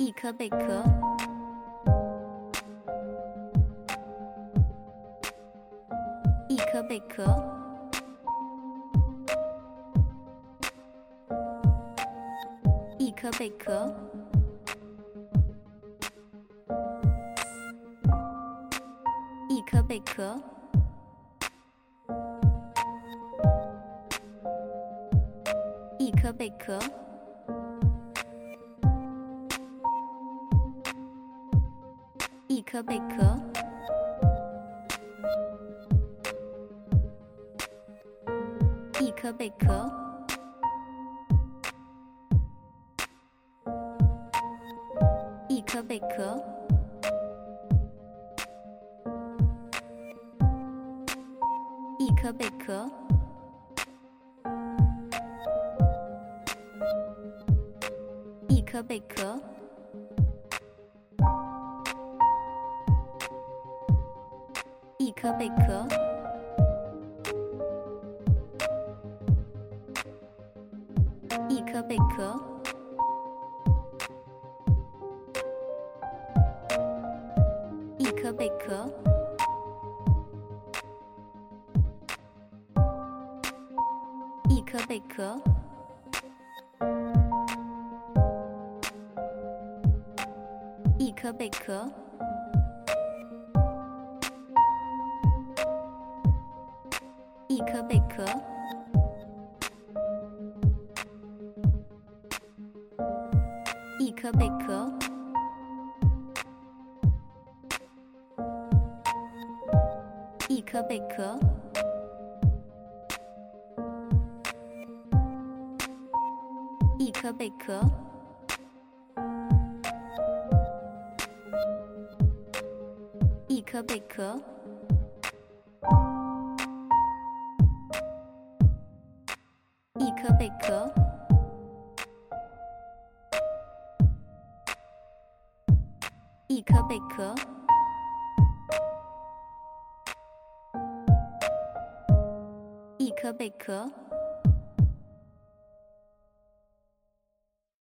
一颗贝壳，一颗贝壳，一颗贝壳，一颗贝壳，一颗贝壳。一颗贝壳，一颗贝壳，一颗贝壳，一颗贝壳，一颗贝壳。一颗贝壳，一颗贝壳，一颗贝壳，一颗贝壳，一颗贝壳。一颗贝壳，一颗贝壳，一颗贝壳，一颗贝壳，一颗贝壳。一颗贝壳，一颗贝壳，一颗贝壳。